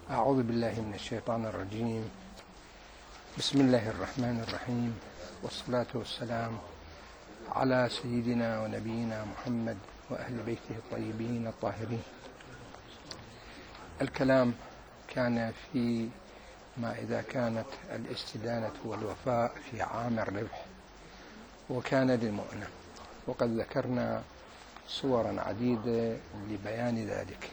أعوذ بالله من الشيطان الرجيم. بسم الله الرحمن الرحيم، والصلاة والسلام على سيدنا ونبينا محمد وأهل بيته الطيبين الطاهرين. الكلام كان في ما إذا كانت الاستدانة والوفاء في عام الربح وكان للمؤنة، وقد ذكرنا صورا عديدة لبيان ذلك.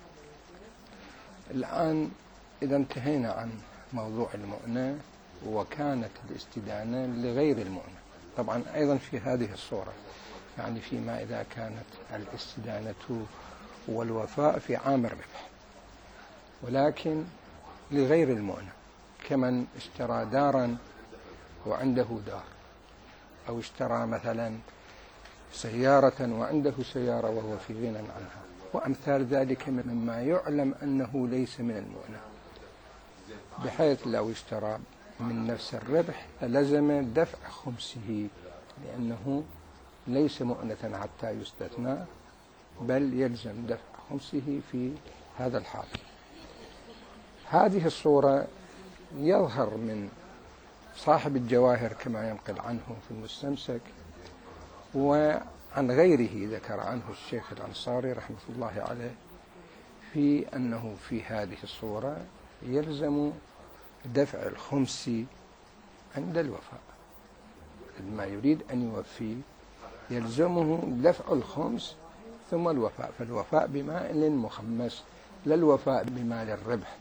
الآن إذا انتهينا عن موضوع المؤنة وكانت الاستدانة لغير المؤنة، طبعا أيضا في هذه الصورة، يعني فيما إذا كانت الاستدانة والوفاء في عام الربح ولكن لغير المؤنة، كمن اشترى دارا وعنده دار، أو اشترى مثلا سيارة وعنده سيارة وهو في غنى عنها، وأمثال ذلك مما يعلم أنه ليس من المؤنة، بحيث لو اشترى من نفس الربح لزم دفع خمسه، لأنه ليس مؤنة حتى يستثنى، بل يلزم دفع خمسه في هذا الحال. هذه الصورة يظهر من صاحب الجواهر كما ينقل عنه في المستمسك، وعن غيره ذكر عنه الشيخ الأنصاري رحمة الله عليه في أنه في هذه الصورة يلزم دفع الخمس عند الوفاء. ما يريد أن يوفي يلزمه دفع الخمس ثم الوفاء، فالوفاء بمال مخمس لا الوفاء بمال الربح،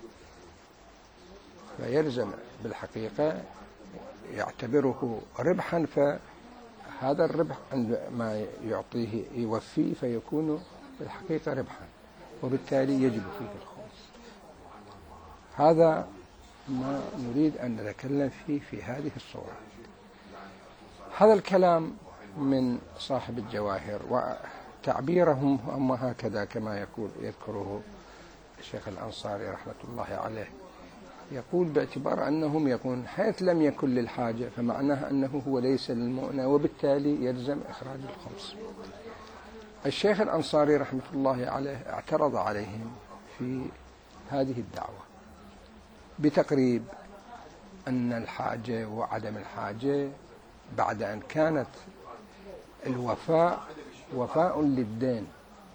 فيلزم بالحقيقة يعتبره ربحا، فهذا الربح عندما يعطيه يوفيه فيكون بالحقيقة ربحا، وبالتالي يجب فيه الخمس. هذا ما نريد أن نتكلم فيه في هذه الصورة. هذا الكلام من صاحب الجواهر، وتعبيرهم هم هكذا كما يذكره الشيخ الأنصاري رحمة الله عليه، يقول باعتبار أنهم يقول حيث لم يكن للحاجة فمعناه أنه هو ليس للمؤنة، وبالتالي يلزم إخراج الخمس. الشيخ الأنصاري رحمة الله عليه اعترض عليهم في هذه الدعوة بتقريب أن الحاجة وعدم الحاجة بعد أن كانت الوفاء وفاء للدين،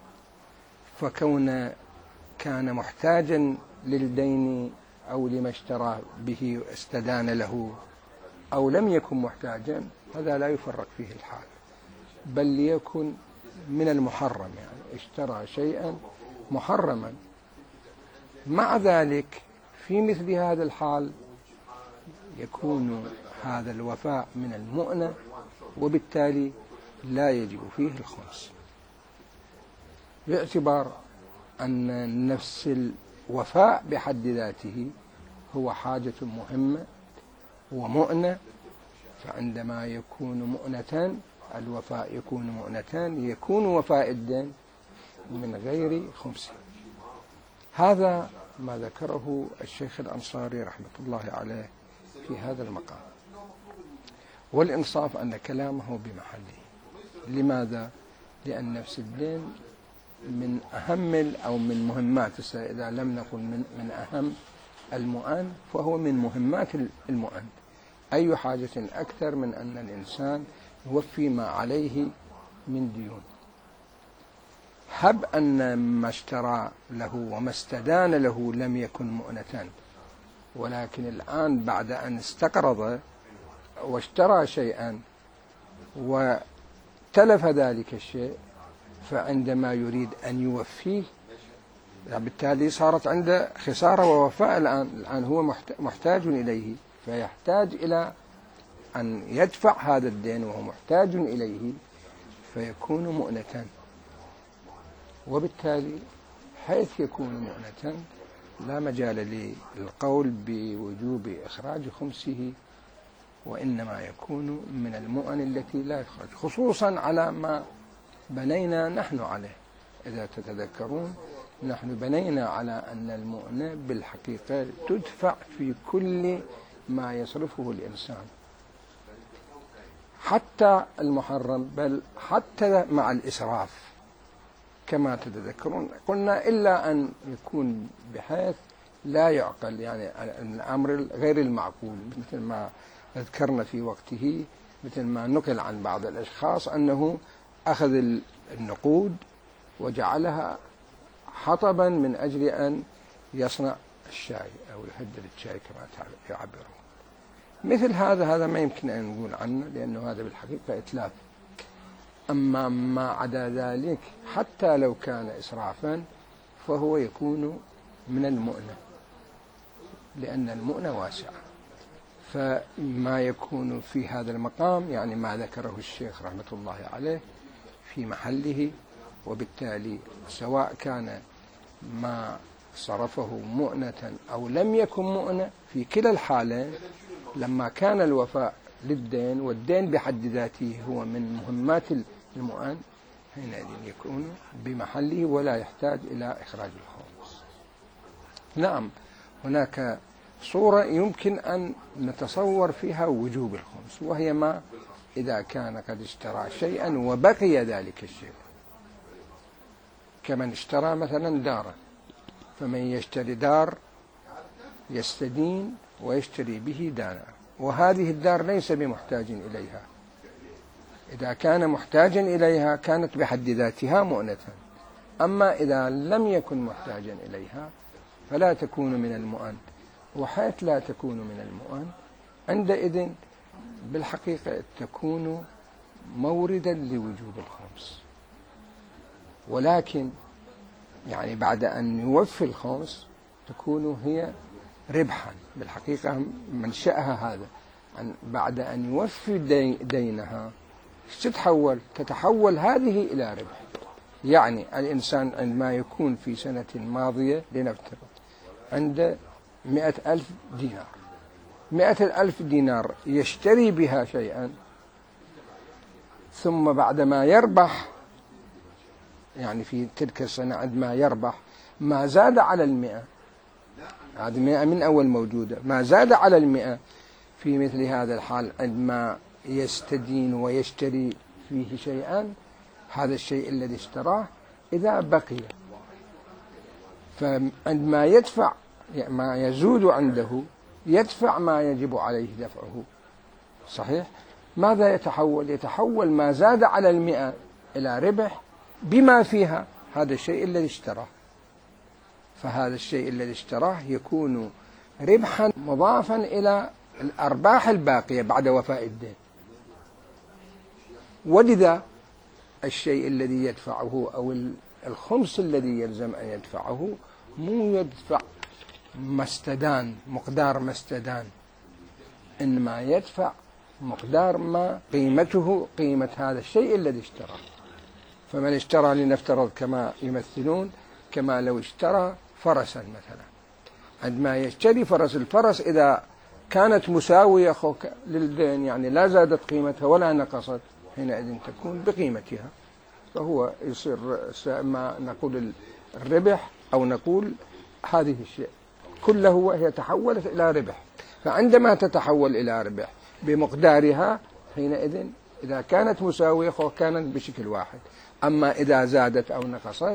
فكون كان محتاجا للدين أو لما اشترى به استدان له، أو لم يكن محتاجا، هذا لا يفرق فيه الحال، بل ليكن من المحرم، يعني اشترى شيئا محرما. مع ذلك في مثل هذا الحال يكون هذا الوفاء من المؤنة، وبالتالي لا يجب فيه الخمس، باعتبار أن نفس الوفاء بحد ذاته هو حاجة مهمة ومؤنة، فعندما يكون مؤنة الوفاء يكون مؤنتان، يكون وفاء الدين من غير خمس. هذا ما ذكره الشيخ الأنصاري رحمة الله عليه في هذا المقام، والإنصاف أن كلامه بمحله. لماذا؟ لأن نفس الدين من أهم أو من مهمات، إذا لم نقل من أهم المؤن، فهو من مهمات المؤن. أي حاجة أكثر من أن الإنسان يوفي ما عليه من ديون؟ هب أن ما اشترى له وما استدان له لم يكن مؤنتان، ولكن الآن بعد أن استقرض واشترى شيئا وتلف ذلك الشيء، فعندما يريد أن يوفيه بالتالي صارت عنده خسارة ووفاء. الآن هو محتاج إليه، فيحتاج إلى أن يدفع هذا الدين وهو محتاج إليه، فيكون مؤنة، وبالتالي حيث يكون مؤنة لا مجال للقول بوجوب إخراج خمسه، وإنما يكون من المؤن التي لا يخرج، خصوصا على ما بنينا نحن عليه. إذا تتذكرون نحن بنينا على أن المؤنة بالحقيقة تدفع في كل ما يصرفه الإنسان، حتى المحرم، بل حتى مع الإسراف كما تتذكرون. قلنا إلا أن يكون بحيث لا يعقل، يعني الأمر غير المعقول، مثل ما ذكرنا في وقته، مثل ما نقل عن بعض الأشخاص أنه أخذ النقود وجعلها حطبا من أجل أن يصنع الشاي أو يهدر الشاي كما يعبرون. مثل هذا ما يمكن أن نقول عنه، لأنه هذا بالحقيقة إتلاف. أما ما عدا ذلك حتى لو كان إسرافا فهو يكون من المؤنة، لأن المؤنة واسعة. فما يكون في هذا المقام يعني ما ذكره الشيخ رحمة الله عليه في محله، وبالتالي سواء كان ما صرفه مؤنة أو لم يكن مؤنة، في كلا الحالين لما كان الوفاء للدين، والدين بحد ذاته هو من مهمات المؤن، حينئذ يكون بمحله ولا يحتاج إلى إخراج الخمس. نعم، هناك صورة يمكن أن نتصور فيها وجوب الخمس، وهي ما إذا كان قد اشترى شيئا وبقي ذلك الشيء، كمن اشترى مثلا دارا، فمن يشتري دار يستدين ويشتري به دانا، وهذه الدار ليس بمحتاج إليها. إذا كان محتاجا إليها كانت بحد ذاتها مؤنة، أما إذا لم يكن محتاجا إليها فلا تكون من المؤن. وحيث لا تكون من المؤن عندئذ بالحقيقة تكون موردا لوجوب الخمس، ولكن يعني بعد أن يوفي الخمس تكون هي ربحا. بالحقيقة منشأها هذا، بعد أن يوفي دينها تتحول هذه إلى ربح. يعني الإنسان عندما يكون في سنة ماضية لنفترض عند 100,000 دينار، 100,000 دينار يشتري بها شيئا، ثم بعدما يربح، يعني في تلك السنة عندما يربح ما زاد على 100، هذه 100 من أول موجودة، ما زاد على 100 في مثل هذا الحال عندما يستدين ويشتري فيه شيئا، هذا الشيء الذي اشتراه إذا بقي، فعندما يدفع ما يزود عنده يدفع ما يجب عليه دفعه. صحيح؟ ماذا يتحول؟ يتحول ما زاد على 100 إلى ربح بما فيها هذا الشيء الذي اشتراه، فهذا الشيء الذي اشتراه يكون ربحا مضافا إلى الأرباح الباقية بعد وفاء الدين. ولذا الشيء الذي يدفعه أو الخمس الذي يلزم أن يدفعه مو يدفع ما استدان، مقدار ما استدان، إنما يدفع مقدار ما قيمته قيمة هذا الشيء الذي اشتراه. فمن اشترى لنفترض كما يمثلون كما لو اشترى فرسا مثلا، عندما يشتري الفرس إذا كانت مساوية للدين، يعني لا زادت قيمتها ولا نقصت، حينئذ تكون بقيمتها، فهو يصير ما نقول الربح أو نقول هذه الشيء كله وهي تحولت إلى ربح. فعندما تتحول إلى ربح بمقدارها حينئذ إذا كانت مساوية كانت بشكل واحد، أما إذا زادت أو نقصت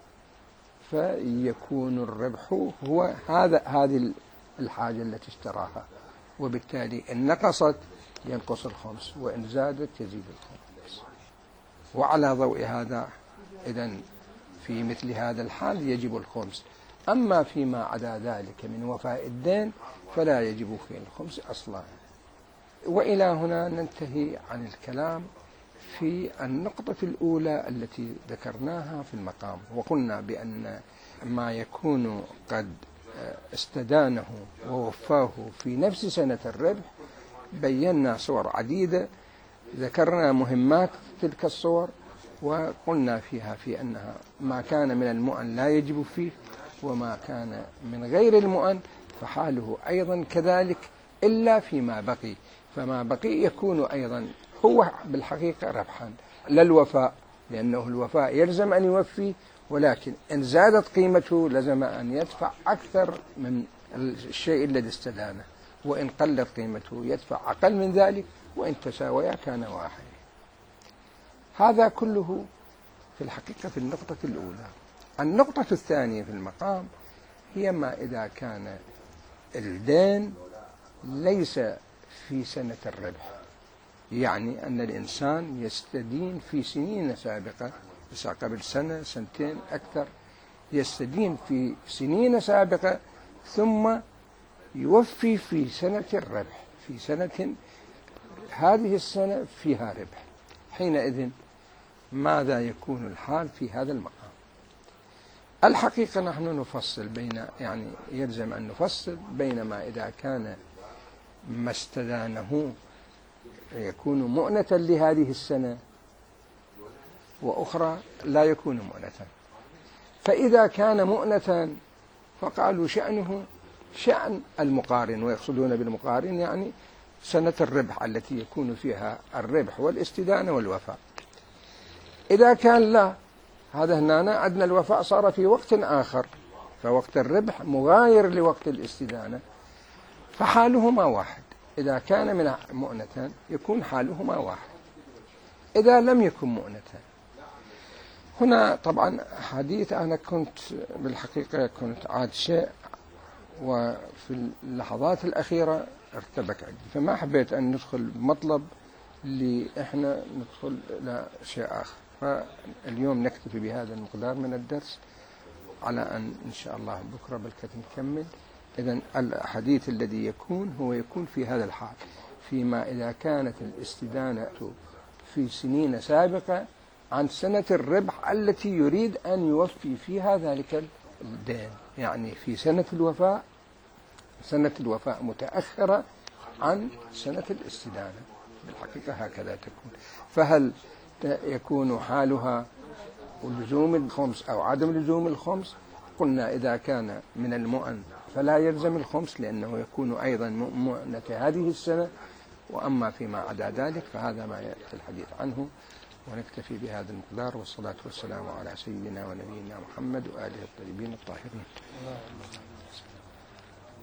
فيكون الربح هو هذه الحاجة التي اشتراها، وبالتالي إن نقصت ينقص الخمس، وإن زادت يزيد الخمس. وعلى ضوء هذا إذن في مثل هذا الحال يجب الخمس. أما فيما عدا ذلك من وفاء الدين فلا يجب فيه الخمس أصلا. وإلى هنا ننتهي عن الكلام في النقطة الأولى التي ذكرناها في المقام، وقلنا بأن ما يكون قد استدانه ووفاه في نفس سنة الربح بينا صور عديدة، ذكرنا مهمات تلك الصور، وقلنا فيها في أنها ما كان من المؤن لا يجب فيه، وما كان من غير المؤن فحاله أيضا كذلك إلا فيما بقي، فما بقي يكون أيضا هو بالحقيقة ربحا للوفاء، لأنه الوفاء يلزم أن يوفي، ولكن إن زادت قيمته لزم أن يدفع أكثر من الشيء الذي استدانه، وإن قلت قيمته يدفع أقل من ذلك، وإن تساويا كان واحد. هذا كله في الحقيقة في النقطة الأولى. النقطة الثانية في المقام هي ما إذا كان الدين ليس في سنة الربح، يعني أن الإنسان يستدين في سنين سابقة، بس قبل سنة سنتين أكثر، يستدين في سنين سابقة ثم يوفي في سنة الربح، في سنة هذه السنة فيها ربح. حينئذ ماذا يكون الحال في هذا المقام؟ الحقيقة نحن نفصل بين، يعني يلزم أن نفصل بين ما إذا كان ما استدانه يكون مؤنة لهذه السنة وأخرى لا يكون مؤنة. فإذا كان مؤنة فقالوا شأنه شأن المقارن، ويقصدون بالمقارن يعني سنة الربح التي يكون فيها الربح والاستدانة والوفاء. إذا كان لا، هذا هنا عندنا الوفاء صار في وقت آخر، فوقت الربح مغاير لوقت الاستدانة، فحالهما واحد. إذا كان من مؤنة يكون حالهما واحد، إذا لم يكن مؤنة. هنا طبعا حديث أنا كنت بالحقيقة عاد شيء، وفي اللحظات الأخيرة ارتبك عندي، فما حبيت أن ندخل بمطلب اللي إحنا ندخل إلى شيء آخر. فاليوم نكتفي بهذا المقدار من الدرس، على أن إن شاء الله بكرة بالكتب نكمل. إذن الحديث الذي يكون في هذا الحال، فيما إذا كانت الاستدانة في سنين سابقة عن سنة الربح التي يريد أن يوفي فيها ذلك الدين، يعني في سنة الوفاء، سنة الوفاء متأخرة عن سنة الاستدانة. بالحقيقة هكذا تكون. فهل يكون حالها لزوم الخمس أو عدم لزوم الخمس؟ قلنا إذا كان من المؤن فلا يلزم الخمس، لأنه يكون أيضا مؤنة هذه السنة. وأما فيما عدا ذلك فهذا ما يأتي الحديث عنه. ونكتفي بهذا المقدار، والصلاة والسلام على سيدنا ونبينا محمد وآله الطيبين الطاهرين.